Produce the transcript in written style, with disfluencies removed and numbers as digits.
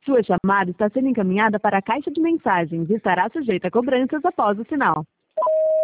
Sua chamada está sendo encaminhada para a caixa de mensagens e estará sujeita a cobranças após o sinal.